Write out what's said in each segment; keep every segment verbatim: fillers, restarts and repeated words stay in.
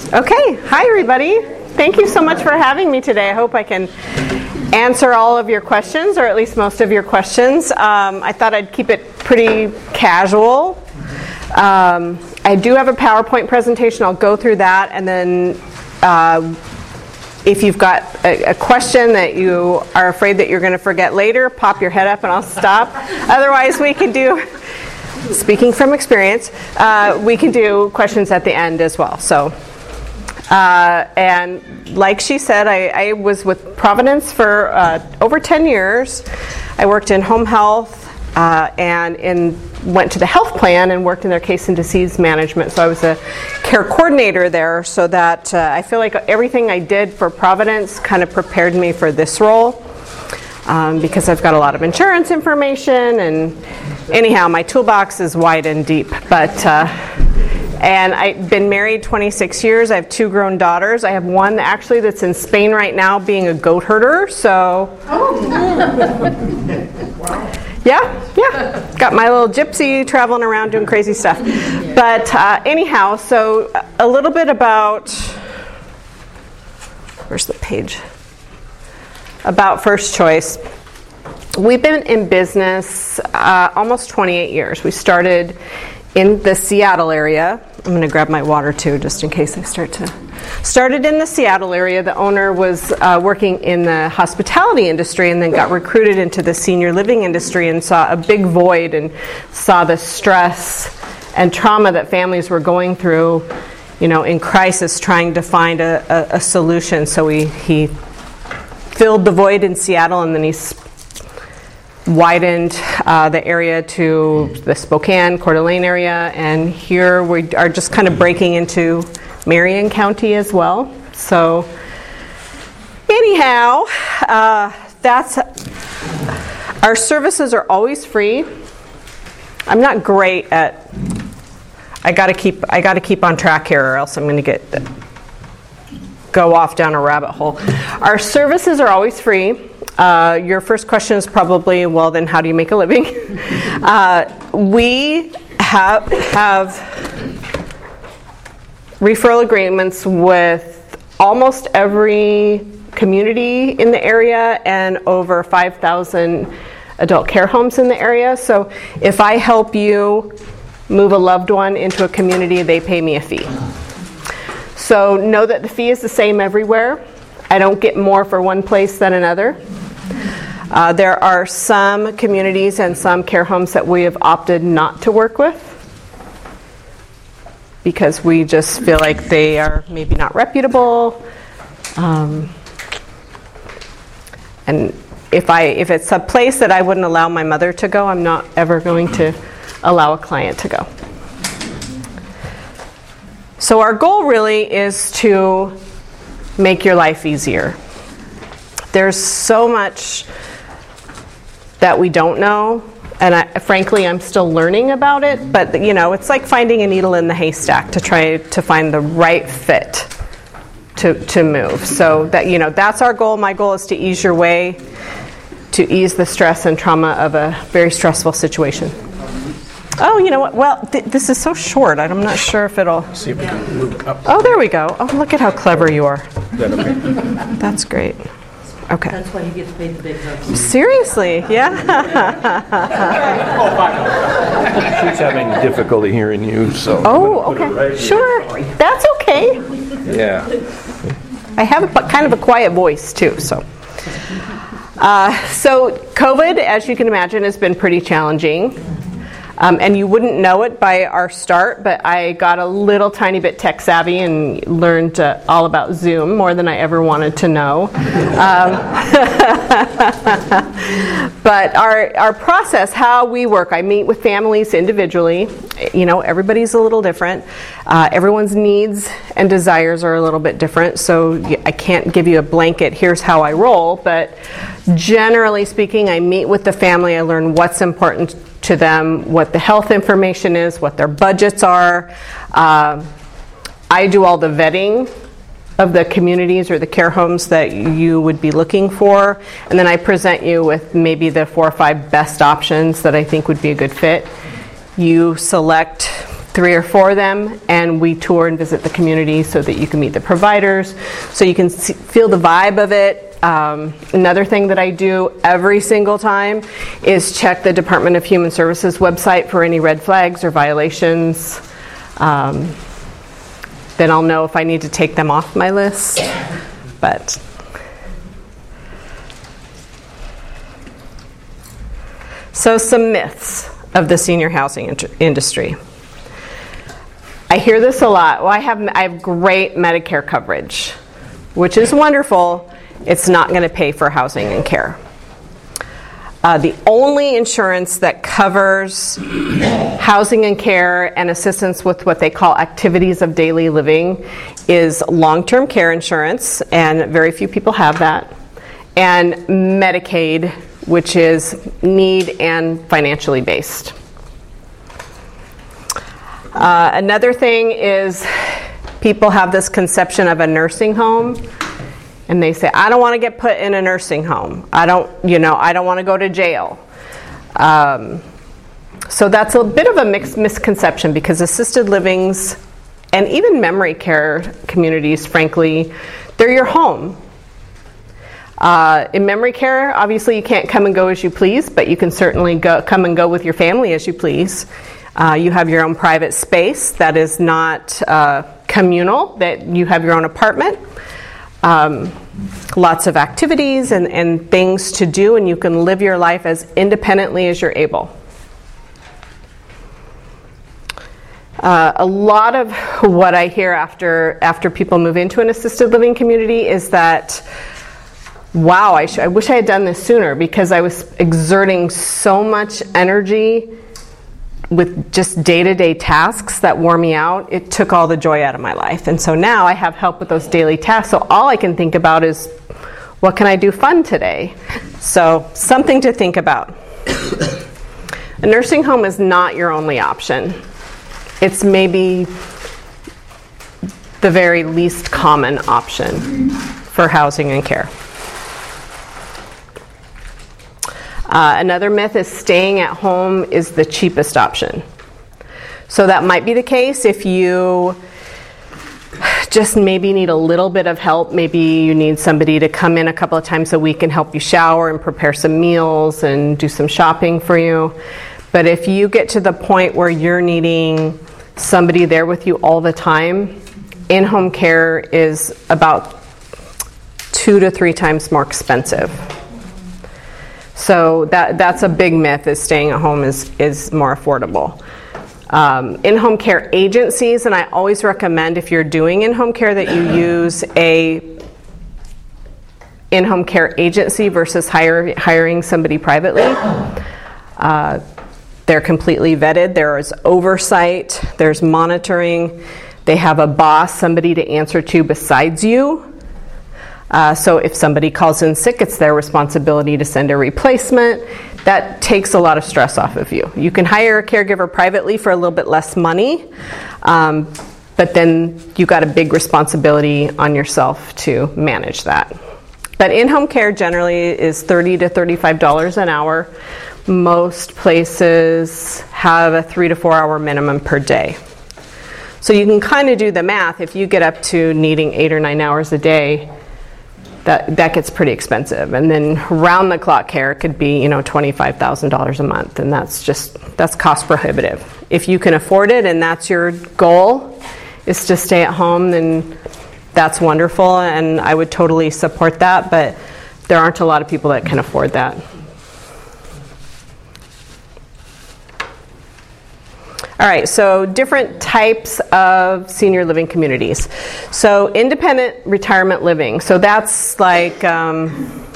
Okay, hi everybody. Thank you so much for having me today. I hope I can answer all of your questions, or at least most of your questions. Um, I thought I'd keep it pretty casual. Um, I do have a PowerPoint presentation. I'll go through that, and then uh, if you've got a, a question that you are afraid that you're going to forget later, pop your head up and I'll stop. Otherwise, we can do, speaking from experience, uh, we can do questions at the end as well. So. Uh, and like she said, I, I was with Providence for uh, over ten years. I worked in home health uh, and in, went to the health plan and worked in their case and disease management. So I was a care coordinator there, so that uh, I feel like everything I did for Providence kind of prepared me for this role, um, because I've got a lot of insurance information, and anyhow, my toolbox is wide and deep. But uh, And I've been married twenty-six years. I have two grown daughters. I have one actually that's in Spain right now being a goat herder. So, oh. yeah, yeah. Got my little gypsy traveling around doing crazy stuff. But uh, anyhow, so a little bit about, where's the page? About First Choice. We've been in business uh, almost twenty-eight years. We started in the Seattle area. I'm going to grab my water too, just in case I start to. Started in the Seattle area. The owner was uh, working in the hospitality industry, and then got recruited into the senior living industry, and saw a big void, and saw the stress and trauma that families were going through, you know, in crisis, trying to find a, a, a solution. So he, he filled the void in Seattle, and then he widened uh, the area to the Spokane, Coeur d'Alene area, and here we are just kind of breaking into Marion County as well. So anyhow, uh, that's our services are always free. I'm not great at. I got to keep. I got to keep on track here, or else I'm going to get go off down a rabbit hole. Our services are always free. Uh, your first question is probably, well, then how do you make a living? uh, we have, have referral agreements with almost every community in the area and over five thousand adult care homes in the area. So if I help you move a loved one into a community, they pay me a fee. So know that the fee is the same everywhere. I don't get more for one place than another. Uh, there are some communities and some care homes that we have opted not to work with because we just feel like they are maybe not reputable. Um, and if I if it's a place that I wouldn't allow my mother to go, I'm not ever going to allow a client to go. So our goal really is to make your life easier. There's so much that we don't know, and I, frankly, I'm still learning about it, but you know, it's like finding a needle in the haystack to try to find the right fit to, to move. So that, you know, that's our goal. My goal is to ease your way, to ease the stress and trauma of a very stressful situation. Oh, you know what? Well, th- this is so short. I'm not sure if it'll. See if we can move up. Oh, there we go. Oh, look at how clever you are. Is that okay? That's great. Okay. That's why you get paid the big bucks. Seriously, yeah. She's having difficulty hearing you, so. Oh, okay. Right, sure. That's okay. Yeah. I have a, kind of a quiet voice too, so. Uh, so COVID, as you can imagine, has been pretty challenging. Um, and you wouldn't know it by our start, but I got a little tiny bit tech savvy and learned uh, all about Zoom, more than I ever wanted to know. Um, but our our process, how we work, I meet with families individually. You know, everybody's a little different. Uh, everyone's needs and desires are a little bit different, so I can't give you a blanket, here's how I roll, but generally speaking, I meet with the family, I learn what's important to them, what the health information is, what their budgets are. Uh, I do all the vetting of the communities or the care homes that you would be looking for, and then I present you with maybe the four or five best options that I think would be a good fit. You select three or four of them, and we tour and visit the community so that you can meet the providers, so you can see, feel the vibe of it. Um, another thing that I do every single time is check the Department of Human Services website for any red flags or violations. Um, then I'll know if I need to take them off my list. But so some myths of the senior housing inter- industry. I hear this a lot. Well, I have I have great Medicare coverage, which is wonderful. It's not going to pay for housing and care. Uh, the only insurance that covers housing and care and assistance with what they call activities of daily living is long-term care insurance, and very few people have that, and Medicaid, which is need and financially based. Uh, another thing is people have this conception of a nursing home. And they say, I don't want to get put in a nursing home. I don't, you know, I don't want to go to jail. Um, so that's a bit of a mixed misconception, because assisted livings and even memory care communities, frankly, they're your home. Uh, in memory care, obviously you can't come and go as you please, but you can certainly go, come and go with your family as you please. Uh, you have your own private space that is not uh, communal, that you have your own apartment. Um, lots of activities and, and things to do, and you can live your life as independently as you're able. Uh, a lot of what I hear after after people move into an assisted living community is that, wow, I, sh- I wish I had done this sooner, because I was exerting so much energy with just day-to-day tasks that wore me out. It took all the joy out of my life. And so now I have help with those daily tasks. So all I can think about is, what can I do fun today? So something to think about. A nursing home is not your only option. It's maybe the very least common option for housing and care. Uh, another myth is staying at home is the cheapest option. So that might be the case if you just maybe need a little bit of help. Maybe you need somebody to come in a couple of times a week and help you shower and prepare some meals and do some shopping for you. But if you get to the point where you're needing somebody there with you all the time, in-home care is about two to three times more expensive. So that that's a big myth, is staying at home is, is more affordable. Um, in-home care agencies, and I always recommend, if you're doing in-home care, that you use a in-home care agency versus hire, hiring somebody privately. Uh, they're completely vetted. There is oversight. There's monitoring. They have a boss, somebody to answer to besides you. Uh, so if somebody calls in sick, it's their responsibility to send a replacement. That takes a lot of stress off of you. You can hire a caregiver privately for a little bit less money, um, but then you got a big responsibility on yourself to manage that. But in-home care generally is thirty to thirty-five dollars an hour. Most places have a three to four hour minimum per day. So you can kind of do the math. If you get up to needing eight or nine hours a day, That, that gets pretty expensive. And then round-the-clock care could be, you know, twenty-five thousand dollars a month, and that's just, that's cost prohibitive. If you can afford it and that's your goal, is to stay at home, then that's wonderful, and I would totally support that, but there aren't a lot of people that can afford that. All right, so different types of senior living communities. So independent retirement living. So that's like, um,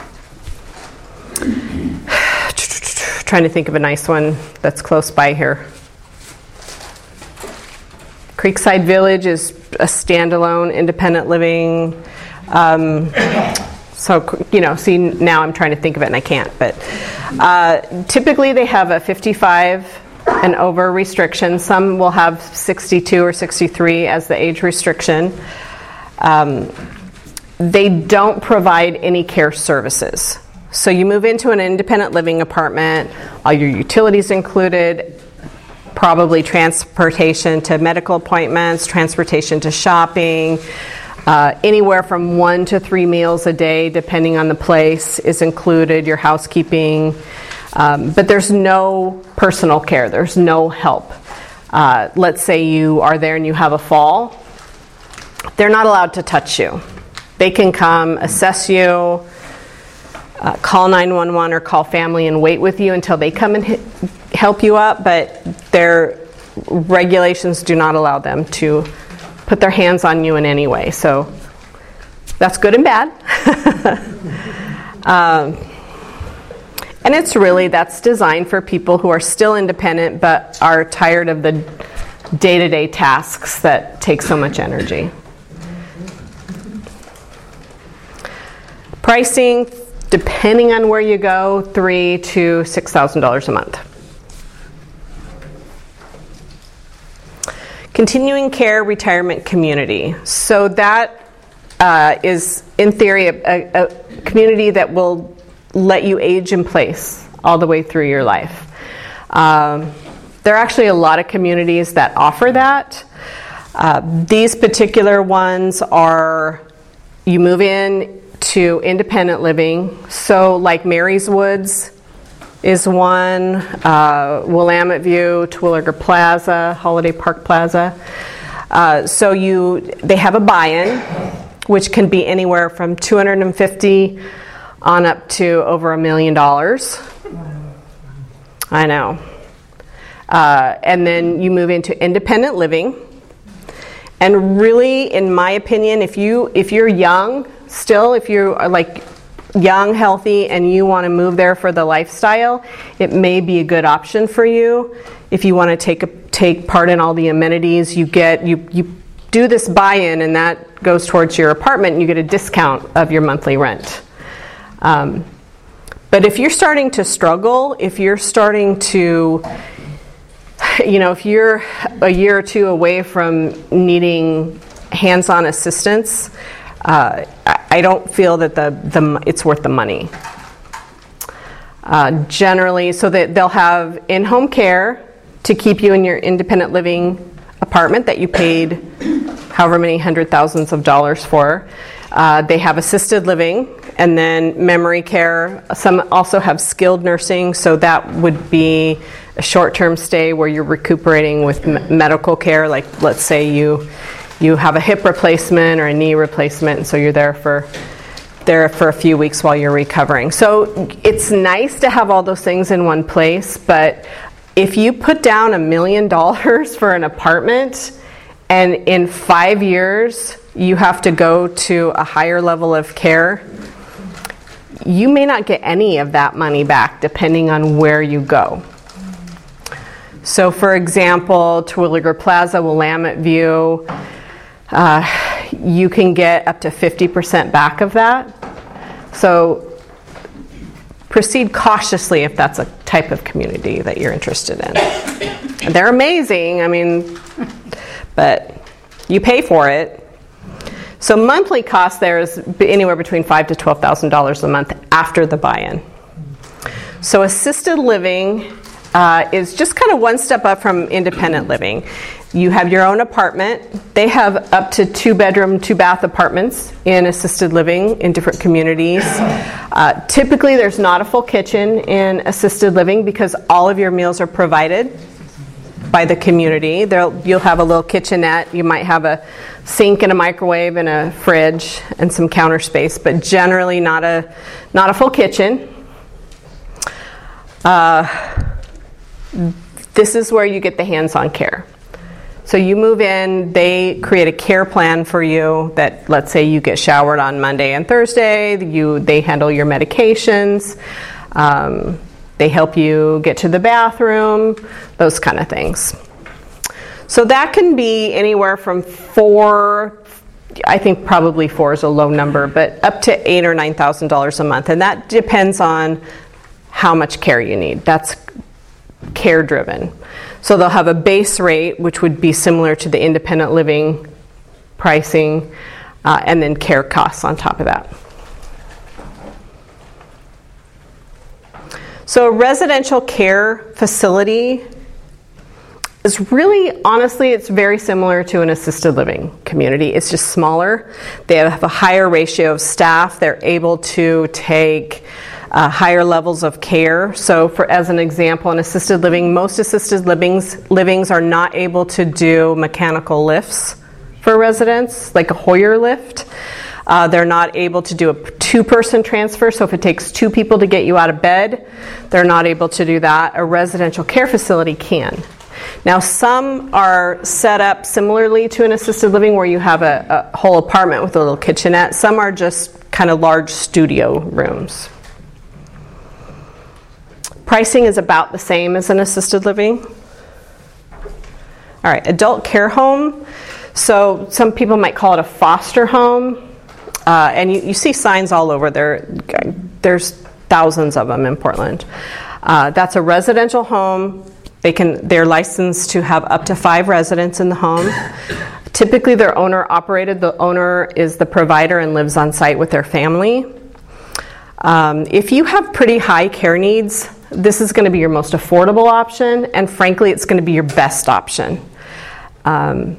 trying to think of a nice one that's close by here. Creekside Village is a standalone independent living. Um, so, you know, see, now I'm trying to think of it and I can't. But uh, typically they have a fifty-five and over restriction. Some will have sixty-two or sixty-three as the age restriction. Um, they don't provide any care services. So you move into an independent living apartment, all your utilities included, probably transportation to medical appointments, transportation to shopping, uh, anywhere from one to three meals a day, depending on the place, is included, your housekeeping. Um, but there's no personal care. There's no help. Uh, let's say you are there and you have a fall. They're not allowed to touch you. They can come assess you, uh, call nine one one or call family and wait with you until they come and hit, help you up, but their regulations do not allow them to put their hands on you in any way. So that's good and bad. um, and it's really, that's designed for people who are still independent but are tired of the day-to-day tasks that take so much energy. Pricing, depending on where you go, three to six thousand dollars a month. Continuing care retirement community. So that uh, is, in theory, a, a community that will let you age in place all the way through your life. Um, there are actually a lot of communities that offer that. Uh, these particular ones are, you move in to independent living. So like Mary's Woods is one, uh, Willamette View, Terwilliger Plaza, Holiday Park Plaza. Uh, so you, they have a buy-in, which can be anywhere from two hundred fifty on up to over a million dollars. I know. Uh, and then you move into independent living. And really, in my opinion, if you if you're young still, if you are like young, healthy, and you want to move there for the lifestyle, it may be a good option for you. If you want to take a, take part in all the amenities, you get you you do this buy-in, and that goes towards your apartment, and you get a discount of your monthly rent. Um, but if you're starting to struggle, if you're starting to, you know, if you're a year or two away from needing hands-on assistance, uh, I don't feel that the, the it's worth the money. Uh, generally, so that they'll have in-home care to keep you in your independent living apartment that you paid however many hundred thousands of dollars for. Uh, they have assisted living, and then memory care. Some also have skilled nursing, so that would be a short-term stay where you're recuperating with m- medical care. Like, let's say you you have a hip replacement or a knee replacement, and so you're there for there for a few weeks while you're recovering. So it's nice to have all those things in one place, but if you put down a million dollars for an apartment, and in five years you have to go to a higher level of care, you may not get any of that money back depending on where you go. So for example, Terwilliger Plaza, Willamette View, uh, you can get up to fifty percent back of that. So proceed cautiously if that's a type of community that you're interested in. They're amazing, I mean, but you pay for it. So monthly cost there is anywhere between five thousand to twelve thousand dollars a month after the buy-in. So assisted living uh, is just kind of one step up from independent living. You have your own apartment. They have up to two bedroom, two bath apartments in assisted living in different communities. Uh, typically there's not a full kitchen in assisted living because all of your meals are provided by the community. There'll, you'll have a little kitchenette. You might have a sink and a microwave and a fridge and some counter space, but generally not a not a full kitchen. Uh, this is where you get the hands-on care. So you move in, they create a care plan for you that, let's say you get showered on Monday and Thursday, you they handle your medications, um, they help you get to the bathroom, those kind of things. So that can be anywhere from four, I think probably four is a low number, but up to eight or nine thousand dollars a month, and that depends on how much care you need. That's care driven. So they'll have a base rate, which would be similar to the independent living pricing, uh, and then care costs on top of that. So a residential care facility It's really, honestly, it's very similar to an assisted living community. It's just smaller. They have a higher ratio of staff. They're able to take uh, higher levels of care. So for, as an example, in assisted living, most assisted livings, livings are not able to do mechanical lifts for residents, like a Hoyer lift. Uh, they're not able to do a two-person transfer, so if it takes two people to get you out of bed, they're not able to do that. A residential care facility can. Now, some are set up similarly to an assisted living where you have a, a whole apartment with a little kitchenette. Some are just kind of large studio rooms. Pricing is about the same as an assisted living. All right, adult care home. So some people might call it a foster home. Uh, and you, you see signs all over there. There's thousands of them in Portland. Uh, that's a residential home. They can, they're licensed to have up to five residents in the home. Typically they're owner operated. The owner is the provider and lives on site with their family. Um, if you have pretty high care needs, this is going to be your most affordable option, and frankly it's going to be your best option. Um,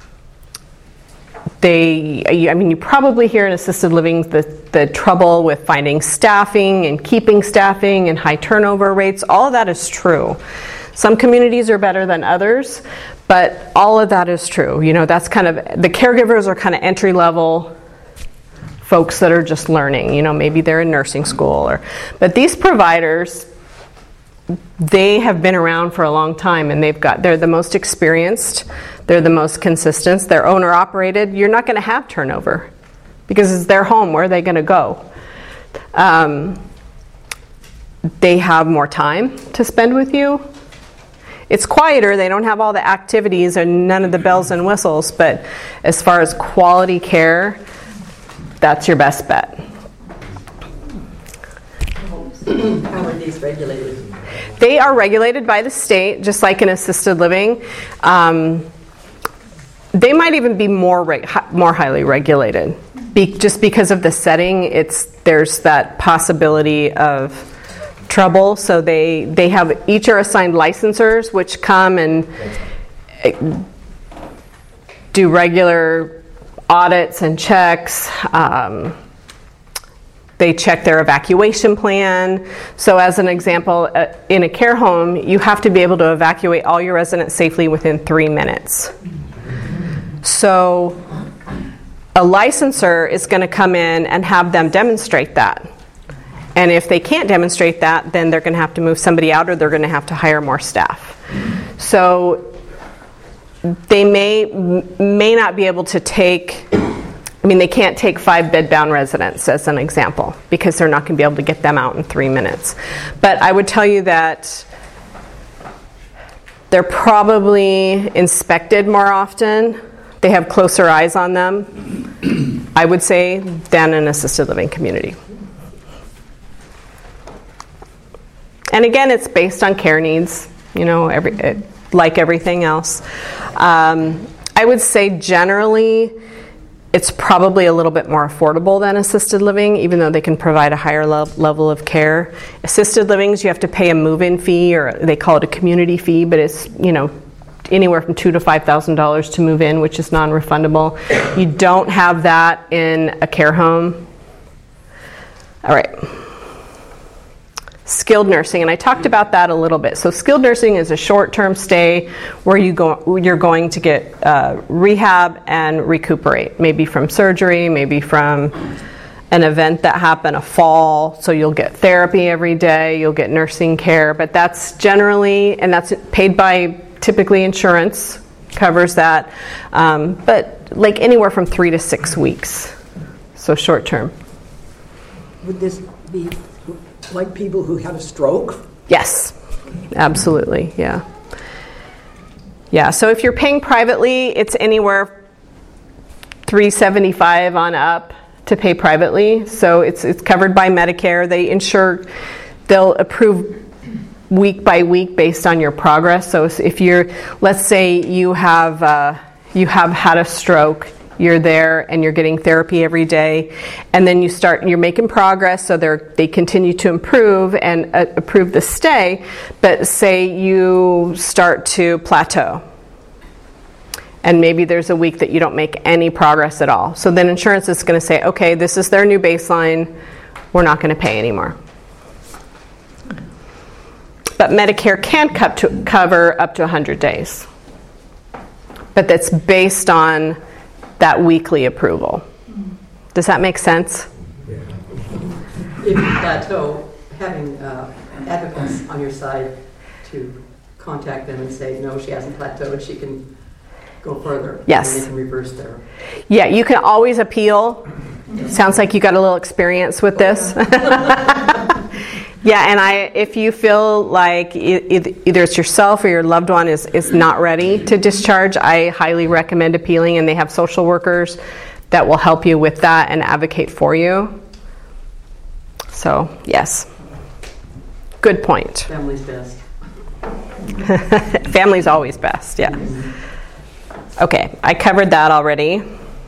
They, I mean, you probably hear in assisted living the, the trouble with finding staffing and keeping staffing and high turnover rates. All of that is true. Some communities are better than others, but all of that is true. You know, that's kind of, the caregivers are kind of entry level folks that are just learning. You know, maybe they're in nursing school, or, but these providers, they have been around for a long time, and they've got, they're the most experienced, they're the most consistent, they're owner operated. You're not going to have turnover because it's their home. Where are they going to go? Um, they have more time to spend with you. It's quieter, they don't have all the activities and none of the bells and whistles, but as far as quality care, that's your best bet. How are these regulated? They are regulated by the state, just like an assisted living. Um, they might even be more reg- more highly regulated, be- just because of the setting. It's there's that possibility of trouble. So they they have each are assigned licensors, which come and do regular audits and checks. Um, They check their evacuation plan. So as an example, uh, in a care home, you have to be able to evacuate all your residents safely within three minutes. So a licensor is going to come in and have them demonstrate that. And if they can't demonstrate that, then they're going to have to move somebody out, or they're going to have to hire more staff. So they may may not be able to take... I mean, they can't take five bed-bound residents as an example because they're not going to be able to get them out in three minutes. But I would tell you that they're probably inspected more often. They have closer eyes on them, I would say, than an assisted living community. And again, it's based on care needs, you know, every, it, like everything else. Um, I would say generally, it's probably a little bit more affordable than assisted living, even though they can provide a higher le- level of care. Assisted livings, you have to pay a move-in fee, or they call it a community fee, but it's, you know, anywhere from two to five thousand dollars to move in, which is non-refundable. You don't have that in a care home. All right. Skilled nursing, and I talked about that a little bit. So skilled nursing is a short-term stay where you go, you're going to get uh, rehab and recuperate, maybe from surgery, maybe from an event that happened, a fall. So you'll get therapy every day, you'll get nursing care, but that's generally, and that's paid by typically insurance, covers that, um, but like anywhere from three to six weeks, so short-term. Would this be like people who had a stroke? Yes, absolutely, yeah. Yeah, so if you're paying privately, it's anywhere three hundred seventy-five dollars on up to pay privately. So it's it's covered by Medicare. They insure, they'll approve week by week based on your progress. So if you're, let's say you have uh, you have had a stroke, You're there and you're getting therapy every day, and then you start, you're making progress, so they're, they continue to improve and uh, approve the stay, but say you start to plateau. And maybe there's a week that you don't make any progress at all. So then insurance is going to say, okay, this is their new baseline, we're not going to pay anymore. But Medicare can cut to cover up to one hundred days. But that's based on that weekly approval. Does that make sense? If you plateau, having uh, advocates on your side to contact them and say, no, she hasn't plateaued, she can go further. Yes. And they can reverse their... Yeah, you can always appeal. Sounds like you got a little experience with this. Yeah, and I, if you feel like e- either it's yourself or your loved one is, is not ready to discharge, I highly recommend appealing, and they have social workers that will help you with that and advocate for you. So, yes. Good point. Family's best. Family's always best, yeah. Okay, I covered that already.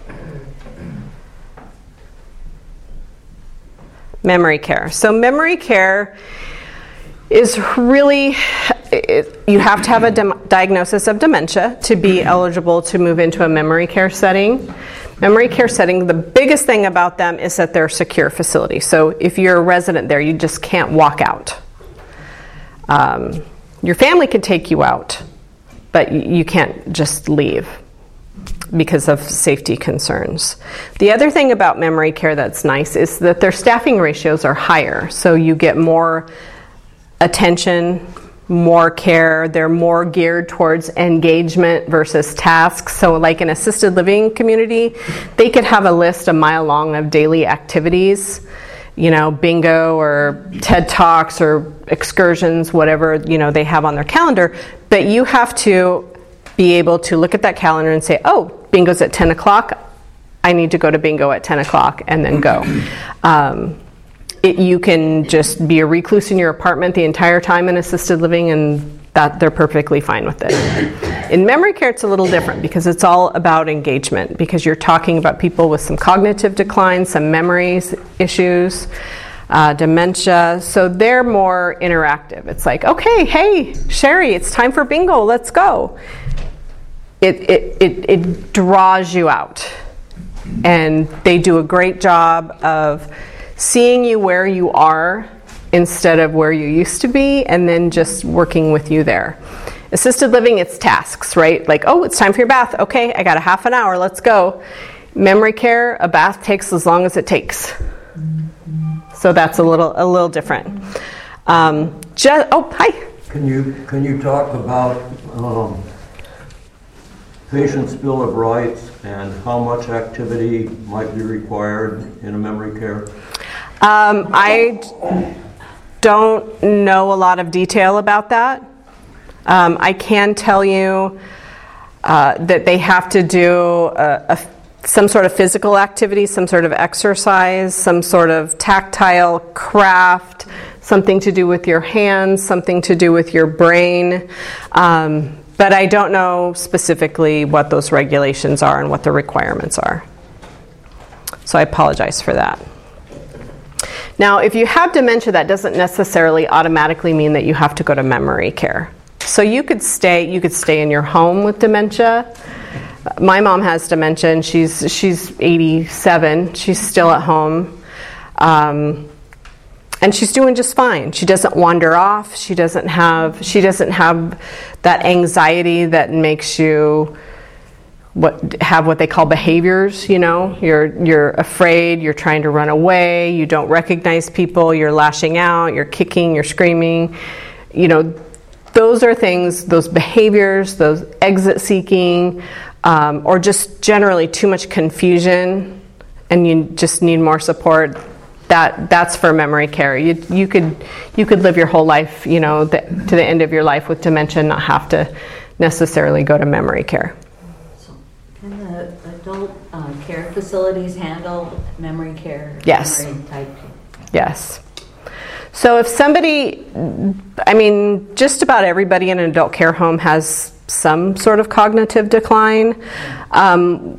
Memory care. So memory care is really, it, you have to have a dem- diagnosis of dementia to be eligible to move into a memory care setting. Memory care setting, the biggest thing about them is that they're a secure facility. So if you're a resident there, you just can't walk out. Um, your family can take you out, but you can't just leave because of safety concerns. The other thing about memory care that's nice is that their staffing ratios are higher, so you get more attention, more care. They're more geared towards engagement versus tasks. So like an assisted living community, they could have a list a mile long of daily activities, you know, bingo or TED Talks or excursions, whatever, you know, they have on their calendar, but you have to be able to look at that calendar and say, oh, bingo's at ten o'clock, I need to go to bingo at ten o'clock, and then go. Um, it, you can just be a recluse in your apartment the entire time in assisted living, and that they're perfectly fine with it. In memory care, it's a little different because it's all about engagement, because you're talking about people with some cognitive decline, some memories issues, uh, dementia, so they're more interactive. It's like, okay, hey, Sherry, it's time for bingo, let's go. It, it, it, it draws you out, and they do a great job of seeing you where you are instead of where you used to be, and then just working with you there. Assisted living, it's tasks, right? Like, oh, it's time for your bath. Okay, I got a half an hour, let's go. Memory care, a bath takes as long as it takes. So that's a little a little different. Um, just, oh, hi. Can you can you talk about um, patient's bill of rights and how much activity might be required in a memory care? Um, I don't know a lot of detail about that. Um, I can tell you uh, that they have to do a, a, some sort of physical activity, some sort of exercise, some sort of tactile craft, something to do with your hands, something to do with your brain. Um, but I don't know specifically what those regulations are and what the requirements are. So I apologize for that. Now, if you have dementia, that doesn't necessarily automatically mean that you have to go to memory care. So you could stay, you could stay in your home with dementia. My mom has dementia, and she's she's eighty-seven. She's still at home, um, and she's doing just fine. She doesn't wander off. She doesn't have she doesn't have that anxiety that makes you what have what they call behaviors. You know, you're you're afraid. You're trying to run away. You don't recognize people. You're lashing out. You're kicking. You're screaming. You know. Those are things, those behaviors, those exit seeking, um, or just generally too much confusion, and you just need more support. That that's for memory care. You you could you could live your whole life, you know, the, to the end of your life with dementia, and not have to necessarily go to memory care. So can the adult uh, care facilities handle memory care? Yes. Memory type? Yes. So if somebody, I mean, just about everybody in an adult care home has some sort of cognitive decline. Um,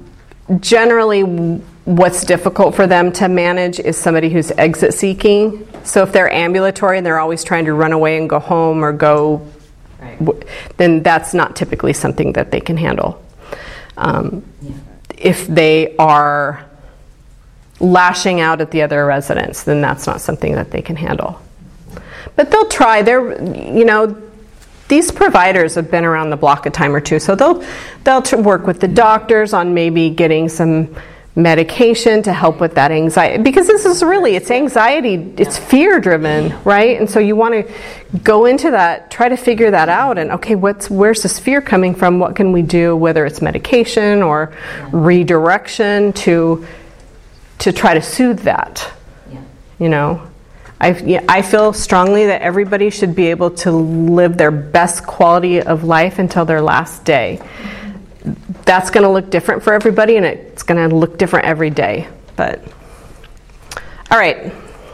generally, what's difficult for them to manage is somebody who's exit seeking. So if they're ambulatory and they're always trying to run away and go home or go, Right. w- then that's not typically something that they can handle. Um, Yeah. If they are lashing out at the other residents, then that's not something that they can handle. But they'll try. They're, you know, these providers have been around the block a time or two, so they'll they'll tr- work with the doctors on maybe getting some medication to help with that anxiety, because this is really, it's anxiety, it's fear driven, right? And so you want to go into that, try to figure that out, and okay, what's where's this fear coming from? What can we do, whether it's medication or redirection to to try to soothe that? Yeah. You know, I, yeah, I feel strongly that everybody should be able to live their best quality of life until their last day. That's going to look different for everybody, and it's going to look different every day. But, all right.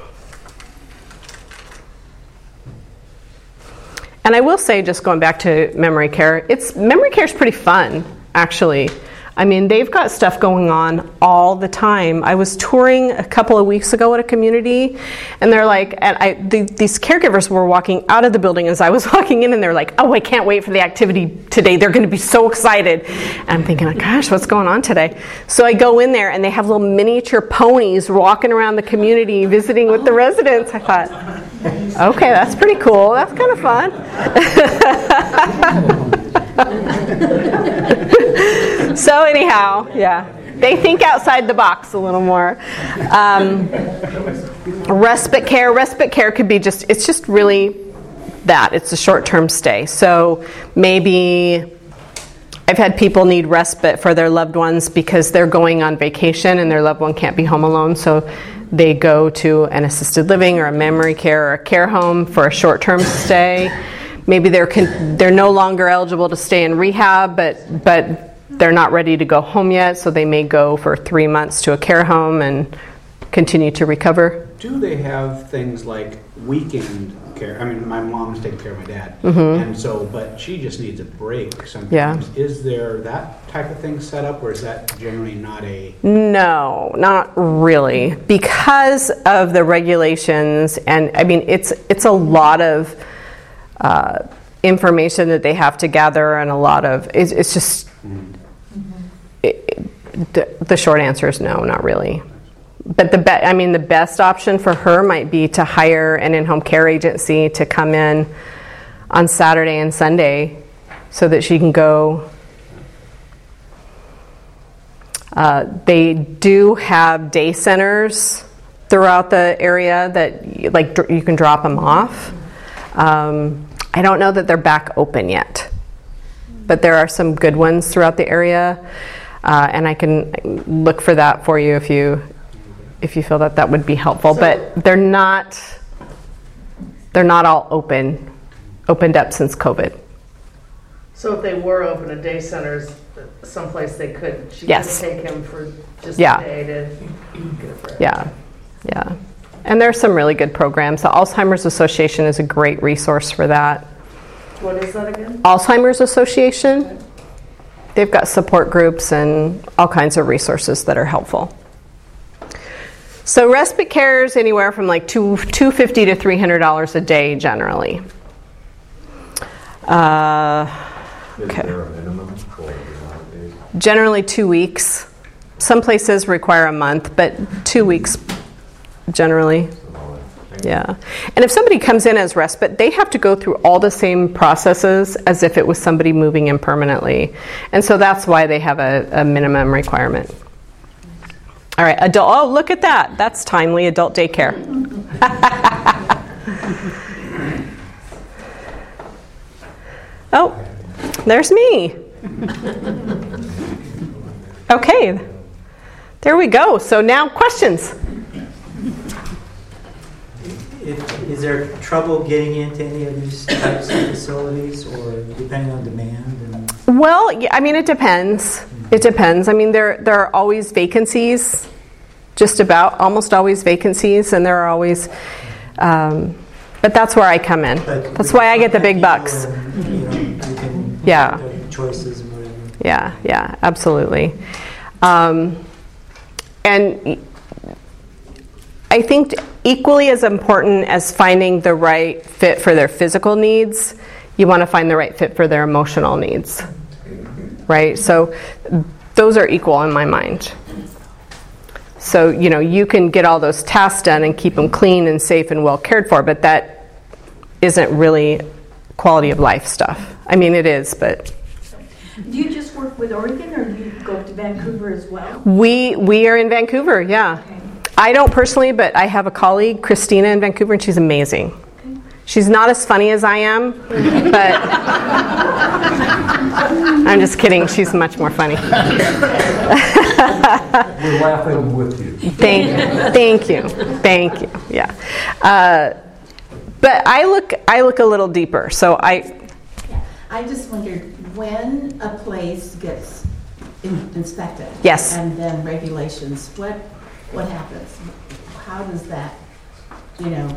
And I will say, just going back to memory care, it's memory care is pretty fun, actually. I mean, they've got stuff going on all the time. I was touring a couple of weeks ago at a community, and they're like, and I, the, these caregivers were walking out of the building as I was walking in, and they're like, oh, I can't wait for the activity today. They're going to be so excited. And I'm thinking, like, gosh, what's going on today? So I go in there, and they have little miniature ponies walking around the community, visiting with the residents. I thought, okay, that's pretty cool. That's kind of fun. So anyhow, yeah, they think outside the box a little more. Um, respite care, respite care could be just, it's just really that. It's a short-term stay. So maybe I've had people need respite for their loved ones because they're going on vacation and their loved one can't be home alone. So they go to an assisted living or a memory care or a care home for a short-term stay. Maybe they're con- they're no longer eligible to stay in rehab, but but they're not ready to go home yet, so they may go for three months to a care home and continue to recover. Do they have things like weekend care? I mean, my mom's taking care of my dad, Mm-hmm. and so, but she just needs a break sometimes. Yeah. Is there that type of thing set up, or is that generally not a... No, not really, because of the regulations, and I mean, it's it's a lot of uh, information that they have to gather, and a lot of it's, it's just. It, it, the, the short answer is no, not really. But the be- I mean, the best option for her might be to hire an in-home care agency to come in on Saturday and Sunday, so that she can go. Uh, they do have day centers throughout the area that you, like dr- you can drop them off. Um, I don't know that they're back open yet, but there are some good ones throughout the area, uh, and I can look for that for you if you if you feel that that would be helpful. So- but they're not they're not all open opened up since COVID. So if they were open at day centers, someplace they could, she Yes. could take him for just Yeah. a day to get a break. Yeah, yeah. And there are some really good programs. The Alzheimer's Association is a great resource for that. What is that again? Alzheimer's Association, they've got support groups and all kinds of resources that are helpful. So respite care is anywhere from like two two fifty to three hundred dollars a day generally. Uh, Is Okay. there a minimum for the amount of days? generally two weeks. Some places require a month, but two weeks generally. Yeah. And if somebody comes in as respite, they have to go through all the same processes as if it was somebody moving in permanently. And so that's why they have a, a minimum requirement. All right, adult. Oh, look at that. That's timely. Adult daycare. Oh, there's me. Okay. There we go. So now questions. If, is there trouble getting into any of these types of facilities, or depending on demand? And Well, yeah, I mean, it depends. It depends. I mean, there there are always vacancies, just about almost always vacancies, and there are always. Um, but that's where I come in. but That's why I get the big bucks. And, you know, you can Yeah. make choices and whatever. Yeah, yeah, absolutely. Um, and I think equally as important as finding the right fit for their physical needs, you want to find the right fit for their emotional needs, right? So those are equal in my mind. So, you know, you can get all those tasks done and keep them clean and safe and well cared for, but that isn't really quality of life stuff. I mean, it is, but... Do you just work with Oregon, or do you go to Vancouver as well? We we are in Vancouver, yeah. Okay. I don't personally, but I have a colleague, Christina, in Vancouver, and she's amazing. Okay. She's not as funny as I am, but I'm just kidding. She's much more funny. We're laughing with you. Thank, thank you, thank you. Yeah, uh, but I look I look a little deeper. So I. I just wondered, when a place gets in- inspected, yes, and then regulations, what what happens? How does that, you know?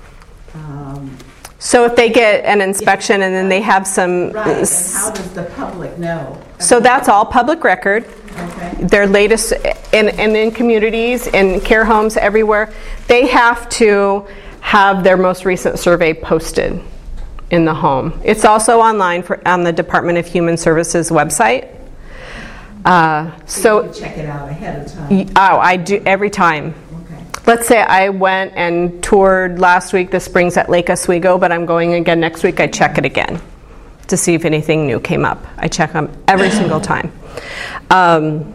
Um, so if they get an inspection and then they have some, right? And how does the public know? So that's all public record. Okay. Their latest, and in, in, in communities, in care homes, everywhere, they have to have their most recent survey posted in the home. It's also online for, on the Department of Human Services website. Uh, so, so you can check it out ahead of time. Oh, I do every time. Okay. Let's say I went and toured last week the springs at Lake Oswego, but I'm going again next week. I check it again to see if anything new came up. I check them every single time. Um,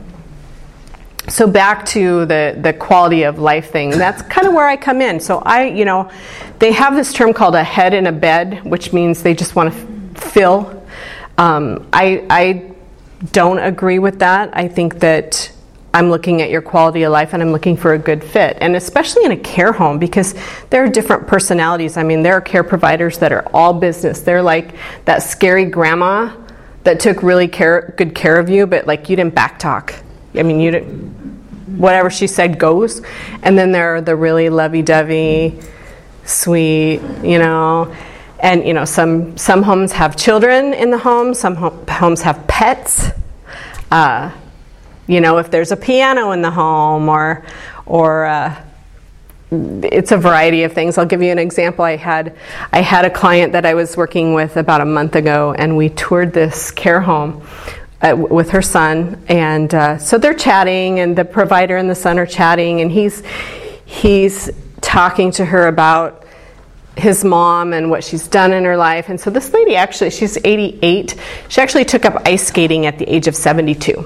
So back to the, the quality of life thing, that's kind of where I come in. So I, you know, they have this term called a head in a bed, which means they just want to f- fill. Um, I, I don't agree with that. I think that I'm looking at your quality of life and I'm looking for a good fit. And especially in a care home, because there are different personalities. I mean, there are care providers that are all business. They're like that scary grandma that took really care, good care of you, but like you didn't backtalk. I mean, you didn't, whatever she said goes. And then there are the really lovey-dovey, sweet, you know, and, you know, some, some homes have children in the home, some home, homes have pets. Uh, you know, if there's a piano in the home or, or uh, it's a variety of things. I'll give you an example. I had, I had a client that I was working with about a month ago, and we toured this care home Uh, with her son, and uh, so they're chatting, and the provider and the son are chatting, and he's he's talking to her about his mom and what she's done in her life. And so this lady, actually, she's eighty-eight. She actually took up ice skating at the age of seventy-two.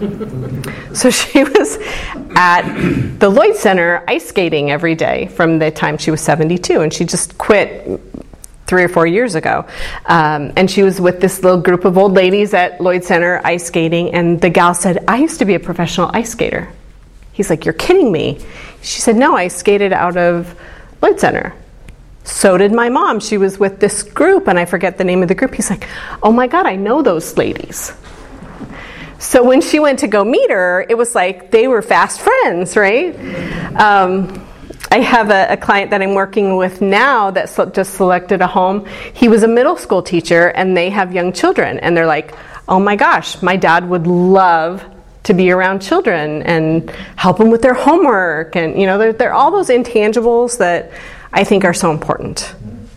So she was at the Lloyd Center ice skating every day from the time she was seventy-two, and she just quit three or four years ago. Um, and she was with this little group of old ladies at Lloyd Center ice skating, and the gal said, I used to be a professional ice skater. He's like, you're kidding me. She said, no, I skated out of Lloyd Center. So did my mom. She was with this group, and I forget the name of the group. He's like, oh my God, I know those ladies. So when she went to go meet her, it was like they were fast friends, right? Um, I have a, a client that I'm working with now that so, just selected a home. He was a middle school teacher, and they have young children. And they're like, oh my gosh, my dad would love to be around children and help them with their homework. And, you know, they're, they're all those intangibles that I think are so important.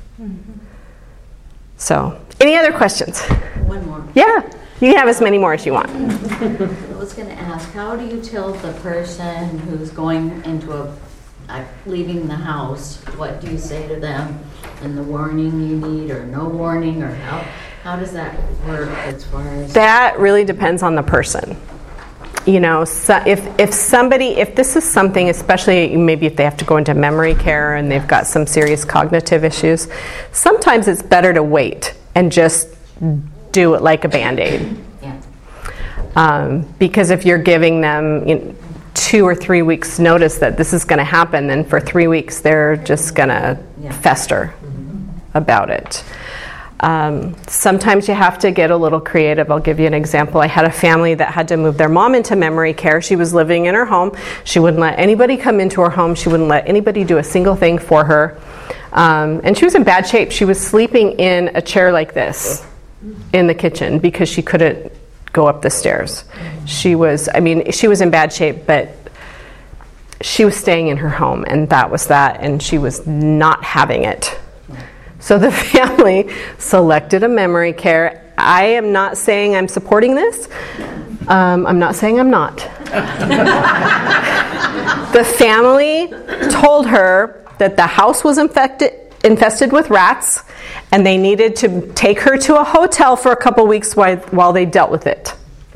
So, any other questions? One more. Yeah, you can have as many more as you want. I was going to ask, how do you tell the person who's going into a Uh, leaving the house, what do you say to them, and the warning you need, or no warning, or how how does that work as far as that really depends on the person. You know, so if if somebody, if this is something, especially maybe if they have to go into memory care and they've got some serious cognitive issues, sometimes it's better to wait and just do it like a Band-Aid. Yeah. Um, because if you're giving them, you know, two or three weeks notice that this is going to happen, then for three weeks they're just going to yeah. fester about it. Um, sometimes you have to get a little creative. I'll give you an example. I had a family that had to move their mom into memory care. She was living in her home. She wouldn't let anybody come into her home. She wouldn't let anybody do a single thing for her. Um, and she was in bad shape. She was sleeping in a chair like this in the kitchen because she couldn't go up the stairs. She was, I mean, she was in bad shape, but she was staying in her home, and that was that, and she was not having it. So the family selected a memory care. I am not saying I'm supporting this. Um, I'm not saying I'm not. The family told her that the house was infected, infested with rats, and they needed to take her to a hotel for a couple weeks while, while they dealt with it.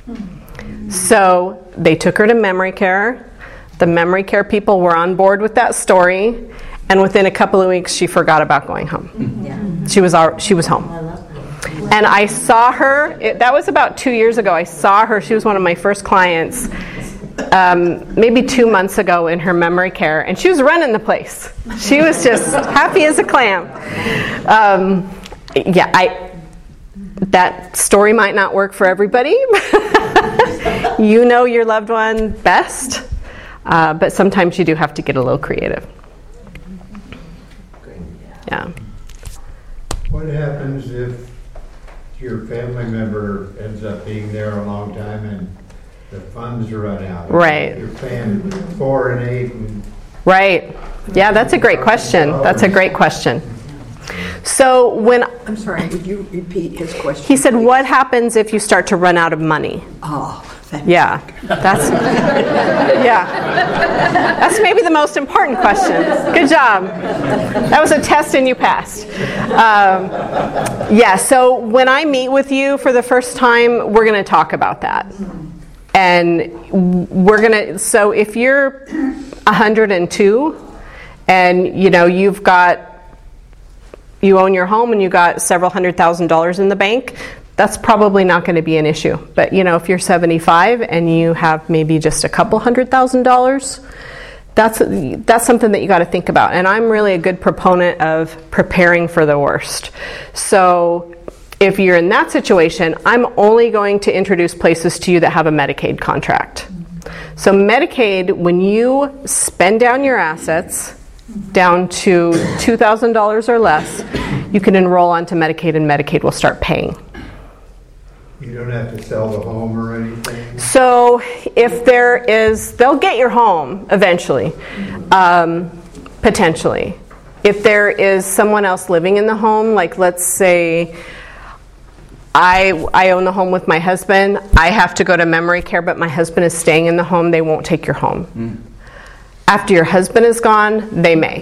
So they took her to memory care. The memory care people were on board with that story, and within a couple of weeks, she forgot about going home. Yeah. She was al- she was home. And I saw her, it, that was about two years ago, I saw her, she was one of my first clients, um, maybe two months ago in her memory care, and she was running the place. She was just happy as a clam. Um, yeah, I, that story might not work for everybody. You know your loved one best, uh, but sometimes you do have to get a little creative. Yeah. What happens if your family member ends up being there a long time and the funds run out? Right. You're paying four and eight. And right. Yeah, that's a great question. That's a great question. So when... I'm sorry, would you repeat his question? He said, what happens if you start to run out of money? Oh, thank Yeah, that's... Yeah. That's maybe the most important question. Good job. That was a test and you passed. Um, yeah, so when I meet with you for the first time, we're going to talk about that. And we're going to... So if you're one hundred two and, you know, you've got... you own your home and you got several hundred thousand dollars in the bank, that's probably not going to be an issue. But, you know, if you're seventy-five and you have maybe just a couple hundred thousand dollars, that's that's something that you got to think about. And I'm really a good proponent of preparing for the worst. So if you're in that situation, I'm only going to introduce places to you that have a Medicaid contract. So Medicaid, when you spend down your assets down to two thousand dollars or less, you can enroll onto Medicaid and Medicaid will start paying. you don't have to sell the home or anything? So if there is, they'll get your home eventually, um, potentially. If there is someone else living in the home, like let's say I, I own the home with my husband, I have to go to memory care, but my husband is staying in the home, they won't take your home. Mm. After your husband is gone, they may.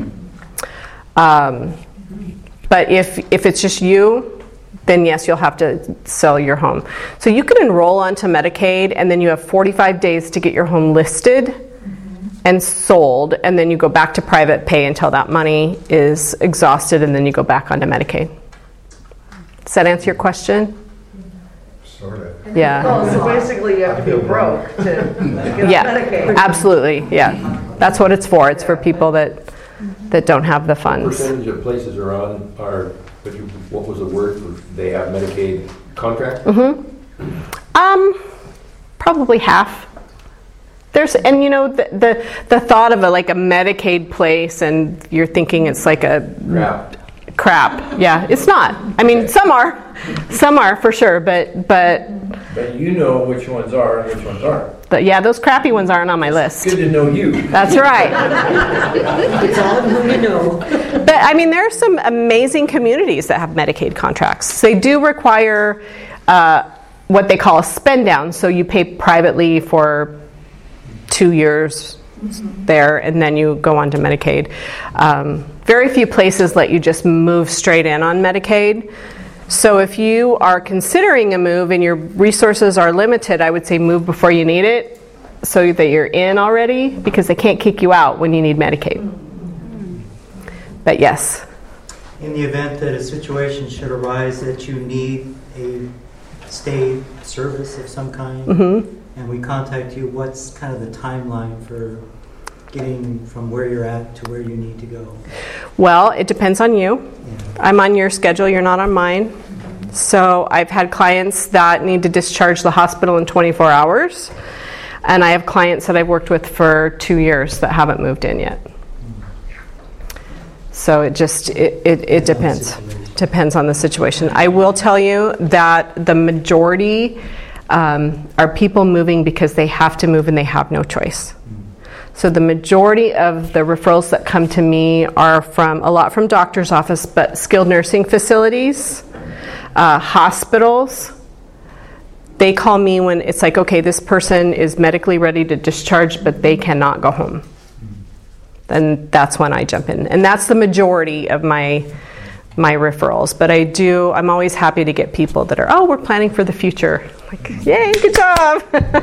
Um, but if if it's just you, then yes, you'll have to sell your home. So you can enroll onto Medicaid, and then you have forty-five days to get your home listed mm-hmm. and sold, and then you go back to private pay until that money is exhausted, and then you go back onto Medicaid. Does that answer your question? Sort of. Yeah. Oh, so basically you have to be broke to get Yeah, Medicaid. absolutely. Yeah, that's what it's for. It's for people that that don't have the funds. What percentage of places are on are, what, you, what was the word for, they have Medicaid contract? Mm-hmm. Um, probably half. There's, and you know, the, the the thought of a like a Medicaid place, and you're thinking it's like a Crap. crap. Yeah, it's not. I mean, some are, some are for sure, but but. But you know which ones are and which ones aren't. But yeah, those crappy ones aren't on my list. Good to know you. That's right. It's all who you know. But I mean, there are some amazing communities that have Medicaid contracts. They do require uh, what they call a spend down. So you pay privately for two years there, and then you go on to Medicaid. Um, very few places let you just move straight in on Medicaid. So if you are considering a move and your resources are limited, I would say move before you need it so that you're in already, because they can't kick you out when you need Medicaid. But yes. In the event that a situation should arise that you need a state service of some kind, mm-hmm. and we contact you, what's kind of the timeline for getting from where you're at to where you need to go? Well, it depends on you. Yeah. I'm on your schedule, you're not on mine. So I've had clients that need to discharge the hospital in twenty-four hours, and I have clients that I've worked with for two years that haven't moved in yet. So it just, it, it, it depends. Depends on the situation. I will tell you that the majority um, are people moving because they have to move and they have no choice. So the majority of the referrals that come to me are from a lot from doctor's office, but skilled nursing facilities, uh, hospitals. They call me when it's like, okay, this person is medically ready to discharge, but they cannot go home. Then that's when I jump in. And that's the majority of my my referrals. But I do, I'm always happy to get people that are, oh, we're planning for the future. Like, yay, good job.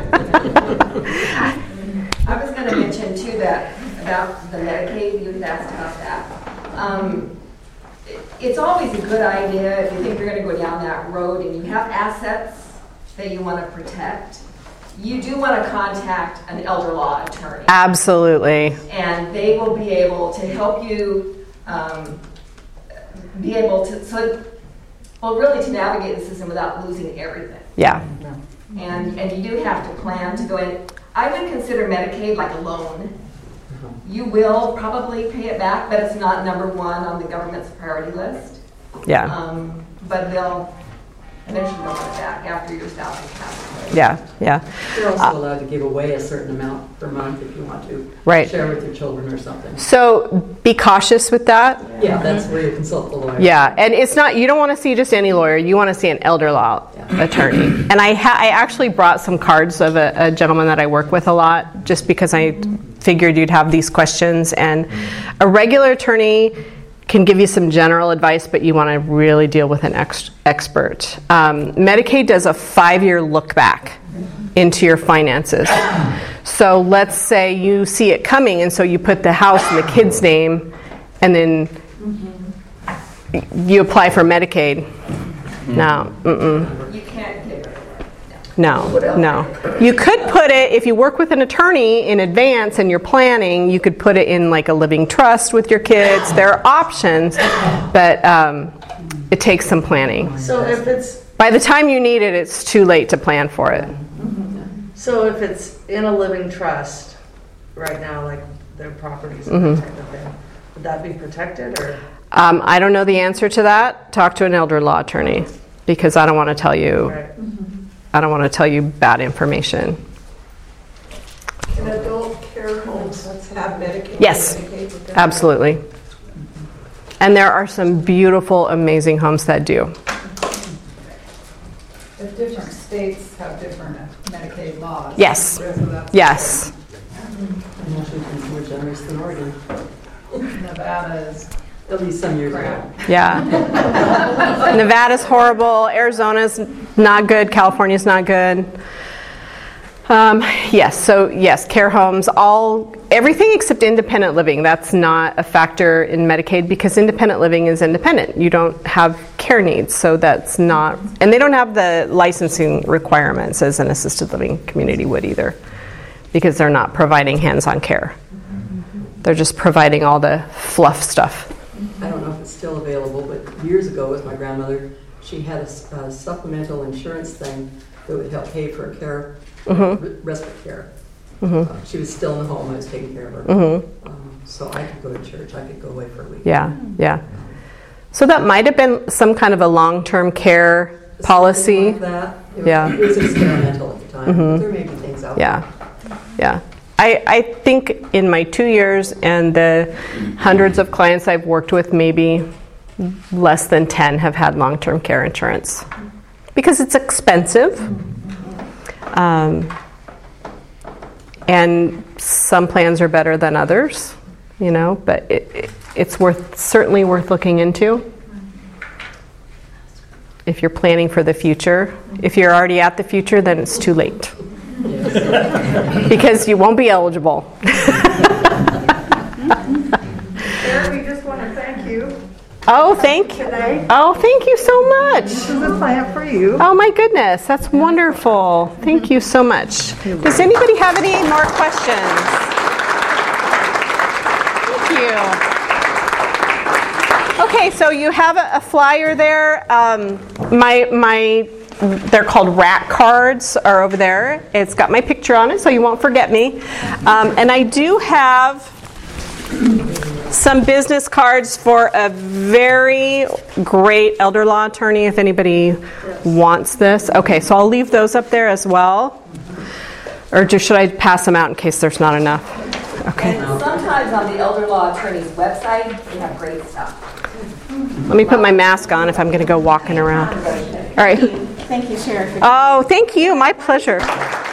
I was going to mention too that about the Medicaid, you had asked about that. Um, it, it's always a good idea if you think you're going to go down that road and you have assets that you want to protect. You do want to contact an elder law attorney. Absolutely. And they will be able to help you um, be able to, so, well, really to navigate the system without losing everything. Yeah. And and you do have to plan to go in. I would consider Medicaid like a loan. You will probably pay it back, but it's not number one on the government's priority list. Yeah. Um, but they'll eventually they'll put it back after your spouse has passed away. Yeah, yeah. You're also Uh, allowed to give away a certain amount per month if you want to. Right. Share with your children or something. So be cautious with that. Yeah, that's where you consult the lawyer. Yeah, and it's not, you don't want to see just any lawyer, you want to see an elder law yeah. attorney. And I ha- I actually brought some cards of a, a gentleman that I work with a lot, just because I figured you'd have these questions. And a regular attorney can give you some general advice, but you want to really deal with an ex- expert. Um, Medicaid does a five-year look back into your finances. So let's say you see it coming, and so you put the house in the kid's name, and then you apply for Medicaid. No, mm-mm. You can't give it. No, no. You could put it, if you work with an attorney in advance and you're planning, you could put it in like a living trust with your kids. There are options, but um, it takes some planning. So if it's By the time you need it, it's too late to plan for it. so if it's in a living trust right now, like their properties and Mhm. that type of thing, would that be protected or? Um, I don't know the answer to that. Talk to an elder law attorney, because I don't want to tell you. Right. I don't want to tell you bad information. Can adult care homes have Medicaid? Yes, Medicaid with them? absolutely. And there are some beautiful, amazing homes that do. If different states have different Medicaid laws. Yes. So that's- Yes. Washington's more generous than Oregon. Nevada is At least some years ago. Yeah. Nevada's horrible. Arizona's not good. California's not good. Um, yes, so yes, care homes, all, everything except independent living. That's not a factor in Medicaid, because independent living is independent. You don't have care needs, so that's not, and they don't have the licensing requirements as an assisted living community would either, because they're not providing hands-on care. They're just providing all the fluff stuff. I don't know if it's still available, but years ago with my grandmother, she had a, s- a supplemental insurance thing that would help pay for care, Mhm. re- respite care. Mhm. Uh, she was still in the home, I was taking care of her. Mhm. Um, so I could go to church, I could go away for a week. Yeah, yeah. So that might have been some kind of a long-term care policy. Something like that. It was, Yeah. it was experimental at the time. Mhm. But there may be things out Yeah, yeah. I, I think in my two years and the hundreds of clients I've worked with, maybe less than ten have had long-term care insurance, because it's expensive. Um, and some plans are better than others, you know, but it, it, it's worth, certainly worth looking into if you're planning for the future. If you're already at the future, then it's too late. Because you won't be eligible. Sarah, we just want to thank you. Oh, thank you. Today. Oh, thank you so much. This is a plant for you. Oh my goodness, that's wonderful. Thank you so much. Does anybody have any more questions? Thank you. Okay, so you have a, a flyer there. Um, my my. They're called rat cards, are over there. It's got my picture on it, so you won't forget me. Um, and I do have some business cards for a very great elder law attorney if anybody wants this. Okay, so I'll leave those up there as well. Or just, should I pass them out in case there's not enough? Okay. And sometimes on the elder law attorney's website, they have great stuff. Let me put my mask on if I'm going to go walking around. All right. Thank you, Sheriff. Oh, thank you. My pleasure.